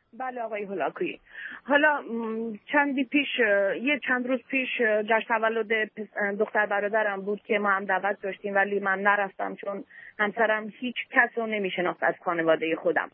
بله آقای هولاکویی. حالا چند روز پیش جشن تولد دختر برادرم بود که ما هم دعوت داشتیم، ولی من نرفتم چون همسرم هیچ کس رو نمیشناخت از خانواده خودم.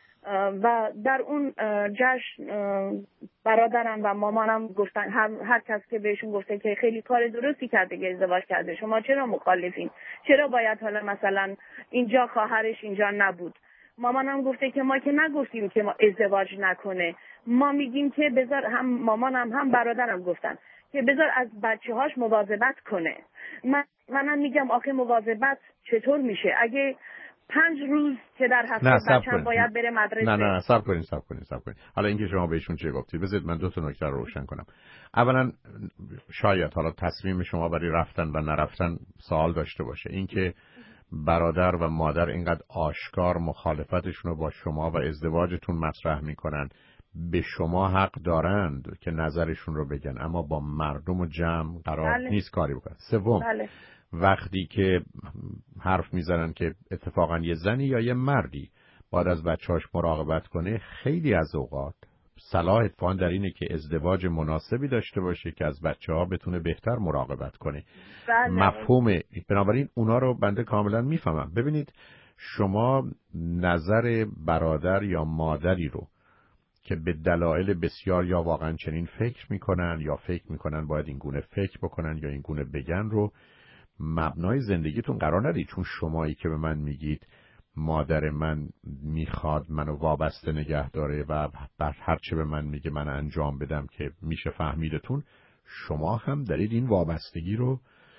و در اون جشن برادرم و مامانم گفتن، هر کس که بهشون گفته که خیلی کار درستی کرده که ازدواج کرده، شما چرا مخالفین؟ چرا باید حالا مثلا اینجا خواهرش اینجا نبود؟ مامانم گفته که ما که نگفتیم که ما ازدواج نکنه، ما میگیم که بذار، هم مامانم هم برادرم گفتن که بذار از بچه‌هاش مواظبت کنه. منم میگم آخه مواظبت چطور میشه اگه 5 روز که در هفته بچه‌م باید بره مدرسه؟ نه صبر کنین. حالا اینکه شما بهشون چه گفتید، بذارید من 2 تا نکته رو روشن کنم. اولا شاید حالا تصمیم شما برای رفتن و نرفتن سوال داشته باشه، اینکه برادر و مادر اینقدر آشکار مخالفتشون رو با شما و ازدواجتون مطرح میکنن، به شما حق دارند که نظرشون رو بگن، اما با مردم و جمع قرار نیست کاری بکنن. سوم، وقتی که حرف میزنن که اتفاقا یه زنی یا یه مردی باید از بچه‌هاش مراقبت کنه، خیلی از اوقات صلاح اتفاقا در اینه که ازدواج مناسبی داشته باشه که از بچه‌ها بتونه بهتر مراقبت کنه. مفهوم، بنابراین اونا رو بنده کاملا میفهمم. ببینید، شما نظر برادر یا مادری رو که به دلایل بسیار یا واقعا چنین فکر میکنن یا فکر میکنن باید این گونه فکر بکنن یا این گونه بگن رو مبنای زندگیتون قرار ندید. چون شمایی که به من میگید مادر من میخواد منو وابسته نگه داره و بر هر چه به من میگه من انجام بدم که میشه فهمیدتون، شما هم دارید این وابستگی رو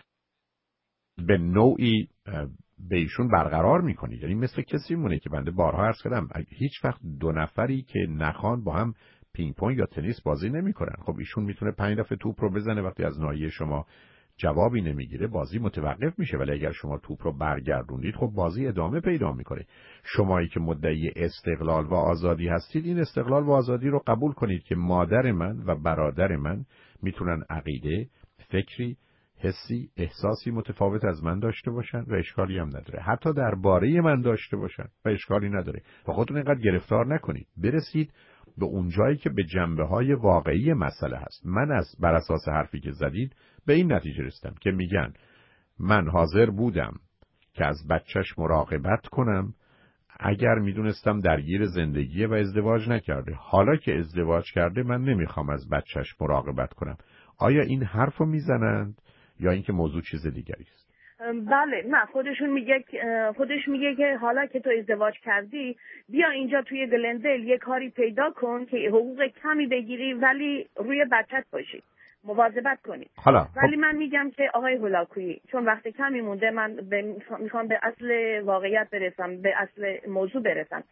به نوعی به ایشون برقرار میکنید. یعنی مثل کسی مونه که بنده بارها عرض کردم، هیچ وقت 2 نفری که نخوان با هم پینگ پونگ یا تنیس بازی نمیکنن. خب ایشون میتونه 5 دفعه توپ رو بزنه، وقتی از ناحیه شما جوابی نمیگیره بازی متوقف میشه، ولی اگر شما توپ رو برگردوندید خب بازی ادامه پیدا میکنه. شمایی که مدعی استقلال و آزادی هستید، این استقلال و آزادی رو قبول کنید که مادر من و برادر من میتونن عقیده، فکری، حسی، احساسی متفاوت از من داشته باشن و اشکالی هم نداره. حتی درباره من داشته باشن و اشکالی نداره. و خودتون اینقدر گرفتار نکنید. برسید به اون جایی که به جنبه‌های واقعی مسئله هست. من بر اساس حرفی که زدید به این نتیجه رسیدم که میگن من حاضر بودم که از بچهش مراقبت کنم اگر میدونستم درگیر زندگیه و ازدواج نکرده. حالا که ازدواج کرده من نمیخوام از بچهش مراقبت کنم. آیا این حرفو میزنند یا اینکه موضوع چیز دیگری است؟ بله، نه، خودش میگه که حالا که تو ازدواج کردی بیا اینجا توی گلندل یه کاری پیدا کن که حقوق کمی بگیری ولی روی بچت باشی، مواظبت کنی. ولی من میگم که آقای هولاکویی، چون وقت کمی مونده، من میخوام به اصل واقعیت برسم، به اصل موضوع برسم.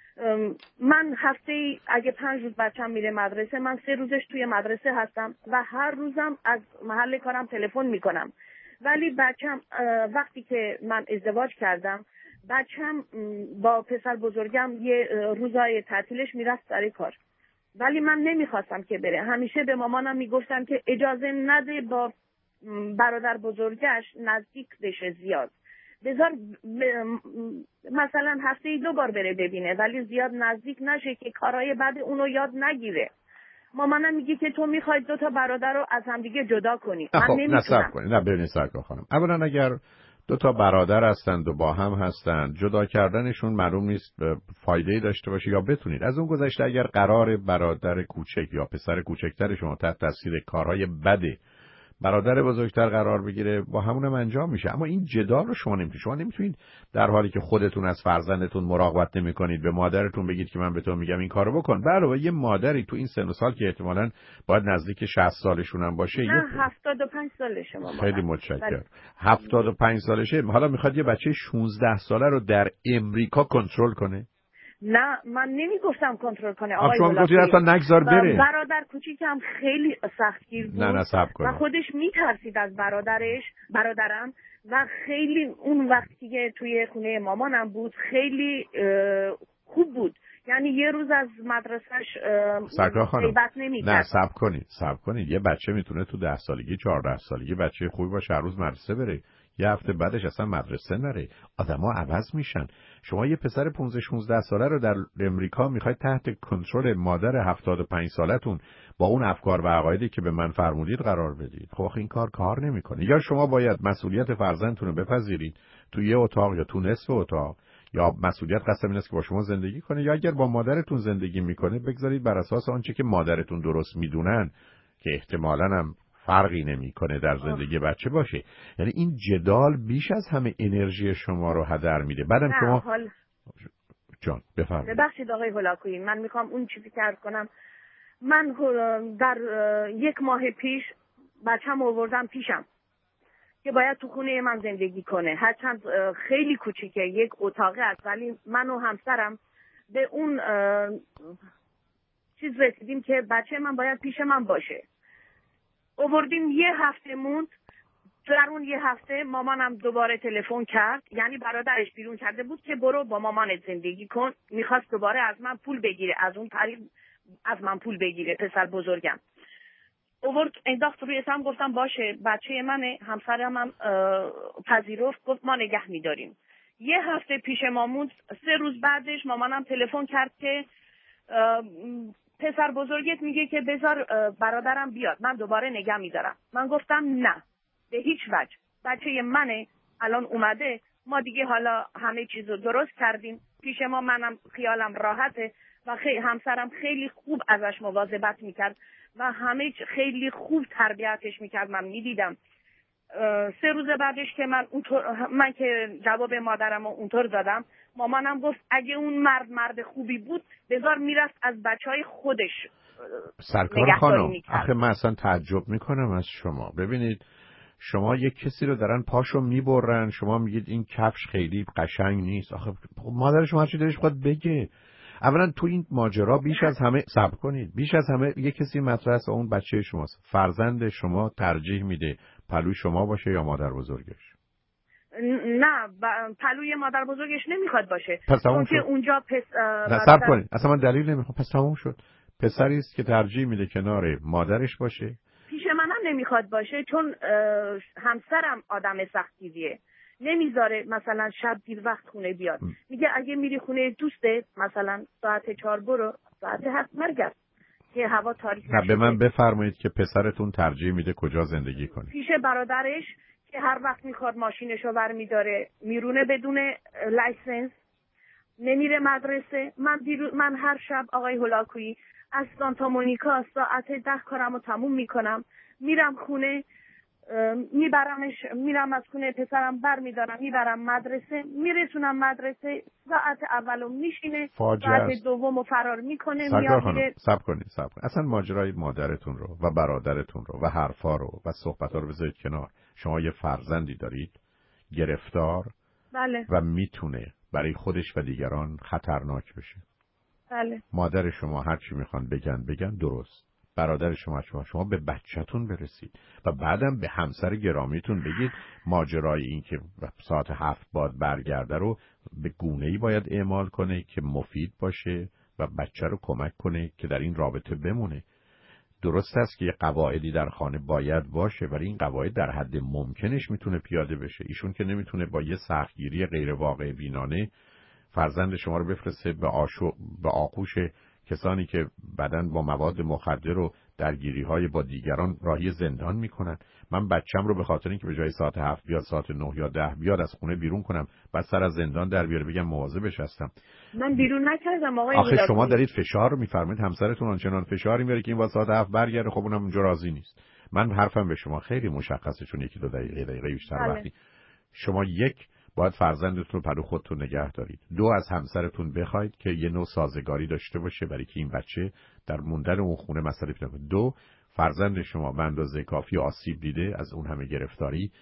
من هفته اگه 5 روز بچم میره مدرسه، من 3 روزش توی مدرسه هستم و هر روزم از محل کارم تلفن میکنم. ولی بچم وقتی که من ازدواج کردم، بچم با پسر بزرگم یه روزای تعطیلش میرفت سر کار، ولی من نمیخواستم که بره. همیشه به مامانم میگفتم که اجازه نده با برادر بزرگش نزدیک بشه زیاد، بذار مثلا هفته 2 بار بره ببینه، ولی زیاد نزدیک نشه که کارهای بعد اونو یاد نگیره. مامانم میگه که تو میخوای 2 تا برادر رو از هم دیگه جدا کنی. من نمیتونم. نه ببینید سرکار خانم، اولا اگر 2 تا برادر هستند و با هم هستند، جدا کردنشون معلوم نیست فایده‌ای داشته باشه یا بتونید. از اون گذشته اگر قرار برادر کوچک یا پسر کوچکتر شما تحت تاثیر کارهای بد برادر بزرگتر قرار بگیره، با همونم انجام میشه. اما این جدال رو شما نمیتونید در حالی که خودتون از فرزندتون مراقبت نمیکنید به مادرتون بگید که من به تو میگم این کارو بکن. علاوه یه مادری تو این سن و سال که احتمالاً باید نزدیک 60 سالشون هم باشه، نه 75 سالشه مامان. خیلی متشکرم. 75 سالشه، حالا میخواد یه بچه 16 ساله رو در امریکا کنترل کنه؟ نه، من نمیگفتم کنترل کنه آقای شما گفتید اصلا نگذار بره. برادر کوچیکم خیلی سختگیر بود. نه صبر کن. و خودش میترسید از برادرم و خیلی اون وقتی که توی خونه مامانم بود خیلی خوب بود. یعنی یه روز از مدرسهش غیبت نمی‌کرد. نه صبر کنید. یه بچه میتونه تو 10 سالگی 14 سالگی بچه خوبی باشه، هر روز مدرسه بره. یه هفته بعدش اصلا مدرسه نره. آدما عوض میشن. شما یه پسر 15-16 ساله رو در امریکا میخواید تحت کنترل مادر 75 سالتون با اون افکار و عقایدی که به من فرمودید قرار بدید. خب این کار نمیکنه. یا شما باید مسئولیت فرزندتون رو بپذیرید تو یه اتاق یا تو نصف اتاق، یا مسئولیت قسم این است که با شما زندگی کنه، یا اگر با مادرتون زندگی میکنه بگذارید بر اساس آنچه که مادرتون درست میدونن که احتمالاً هم فرقی نمیکنه در زندگی بچه باشه. یعنی این جدال بیش از همه انرژی شما رو هدر میده. بعدم شما جان بفرمایید. ببخشید آقای هولاکویی، من میخوام اون چیزی که عرض کنم. من در 1 ماه پیش بچه‌م آوردم پیشم که باید تو خونه من زندگی کنه. هرچند خیلی کوچیکه، 1 اتاقه است، ولی من و همسرم به اون چیز رسیدیم که بچه من باید پیش من باشه. آوردیم 1 هفته موند. در اون 1 هفته مامانم دوباره تلفن کرد، یعنی برادرش بیرون کرده بود که برو با مامانت زندگی کن. میخواست دوباره از من پول بگیره، از اون طریق از من پول بگیره. پسر بزرگم اوورد انداخت روی سم، گفتم باشه بچه منه. همسرم هم پذیرفت، گفت ما نگه میداریم. 1 هفته پیش ما موند. 3 روز بعدش مامانم تلفن کرد که پسر بزرگت میگه که بذار برادرم بیاد، من دوباره نگه میدارم. من گفتم نه، به هیچ وجه. بچه منه، الان اومده، ما دیگه حالا همه چیزو درست کردیم پیش ما. منم خیالم راحته و همسرم خیلی خوب ازش مواظبت میکرد و همه خیلی خوب تربیتش میکرد. من میدیدم. 3 روز بعدش که من که جواب مادرم رو اونطور دادم، مامانم گفت اگه اون مرد خوبی بود بذار میرفت از بچهای خودش سرکار خانم. آخه من اصلا تعجب میکنم از شما. ببینید شما یک کسی رو دارن پاشو میبرن، شما میگید این کفش خیلی قشنگ نیست. آخه مادر شما هرچی دلش خواهد بگه. اولا تو این ماجرا بیش از همه صبر کنید، بیش از همه یک کسی مطرح است، اون بچه شماست. فرزند شما ترجیح میده پلوی شما باشه یا مادر بزرگش؟ نه، پلوی مادر بزرگش نمیخواد باشه. پس تموم چون شد. که اونجا صبر کنید، اصلا من دلیل نمیخوام. پس تموم شد. پسری است که ترجیح میده کنار مادرش باشه. پیش منم نمیخواد باشه، چون همسرم آدم سختگیریه، نمیذاره مثلا شب دیر وقت خونه بیاد. میگه اگه میری خونه دوستت مثلا ساعت 4 برو، ساعت 7 برگرد که هوا تاریک نشه. به من بفرمایید که پسرتون ترجیح میده کجا زندگی کنه؟ پیش برادرش که هر وقت میخواد ماشینشو برمیداره میرونه بدون لایسنس، نمیره مدرسه. من هر شب آقای هولاکویی از سانتا مونیکا ساعت 10 کارمو تموم میکنم، میرم خونه، میرم از خونه پسرم برمیدارم میبرم مدرسه، میرسونم مدرسه، ساعت اولو میشینه، ساعت دومو فرار میکنه، میاد میره. صبر کنید. اصلا ماجرای مادرتون رو و برادرتون رو و حرفا رو و صحبتا رو بذارید کنار. شما یه فرزندی دارید گرفتار، بله، و میتونه برای خودش و دیگران خطرناک بشه. بله. مادر شما هر چی میخوان بگن درست. برادر شما به بچه‌تون برسید و بعدم به همسر گرامیتون بگید ماجرای این که ساعت 7 بعد برگرده رو به گونه‌ای باید اعمال کنه که مفید باشه و بچه رو کمک کنه که در این رابطه بمونه. درست است که یه قواعدی در خانه باید باشه، ولی این قواعد در حد ممکنش میتونه پیاده بشه. ایشون که نمیتونه با یه سختگیری غیر واقع بینانه فرزند شما رو بفرسته به آغوش کسانی که بعداً با مواد مخدر و درگیری‌های با دیگران راهی زندان میکنن. من بچم رو به خاطر اینکه به جای ساعت 7 بیاد ساعت 9 یا 10 بیاد از خونه بیرون کنم، بعد سر از زندان در بیاره بگم مواظبش هستم. من بیرون نکردم آقای آخه شما دارید فشار رو میفرمایید همسرتون آنچنان فشاری میاره که این واسه ساعت 7 برگرده. خب اونم اونجا راضی نیست. من حرفم به شما خیلی مشخصه، چون 1-2 دقیقه بیشتر وقتی شما باید فرزندتون رو پلو خودتون نگه دارید. 2 از همسرتون بخواید که یه نوع سازگاری داشته باشه برای که این بچه در موندن اون خونه مسئله پیدا کنه. 2 فرزند شما به اندازه کافی آسیب دیده از اون همه گرفتاری.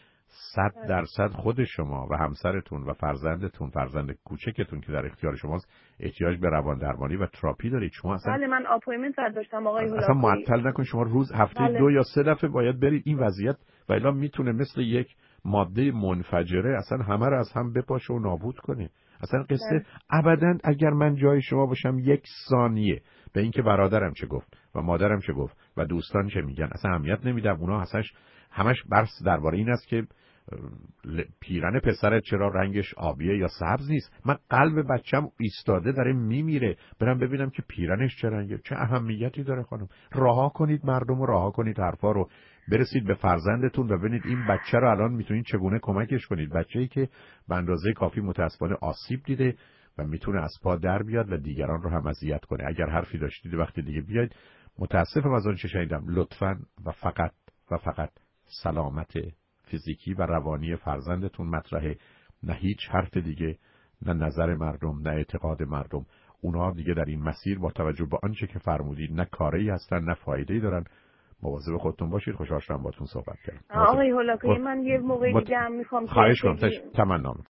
100% خود شما و همسرتون و فرزندتون، فرزند کوچکتون که در اختیار شماست، احتیاج به روان درمانی و تراپی دارید. شما اصلا بله، من اپوینتمنت داشتم آقای هولاکویی. اصلا معطل نکن. شما روز هفته 2 یا 3 دفعه باید برید. این وضعیت و الا میتونه مثل یک ماده منفجره اصلا همه رو از هم بپاشه و نابود کنه. اصلا قصه ابداً اگر من جای شما باشم 1 ثانیه به اینکه برادرم چه گفت و مادرم چه گفت و دوستان چه میگن اصلا اهمیت نمیدم. اونا همش بحث درباره این است که پیرن پسرت چرا رنگش آبیه یا سبز نیست؟ من قلب بچم ایستاده داره میمیره، برم ببینم که پیرنش چه رنگه. چه اهمیتی داره خانم؟ رها کنید مردم رو، رها کنید حرفا رو، برسید به فرزندتون و ببینید این بچه رو الان میتونید چگونه کمکش کنید. بچه‌ای که به اندازه کافی متاسفانه آسیب دیده و میتونه از پا در بیاد و دیگران رو هم اذیت کنه. اگر حرفی داشتید وقتی دیگه بیاید. متاسفم از آنچه شنیدم. لطفاً و فقط سلامت فیزیکی و روانی فرزندتون مطرحه، نه هیچ حرف دیگه، نه نظر مردم، نه اعتقاد مردم. اونها دیگه در این مسیر با توجه به آنچه که فرمودید نه کاری هستن نه فایده‌ای دارن. مواظب خودتون باشید. خوشحال شدم باهاتون صحبت کردم. آقای هولاکویی، من یه موقع دیگه هم میخوام خواهش کنم. تمنا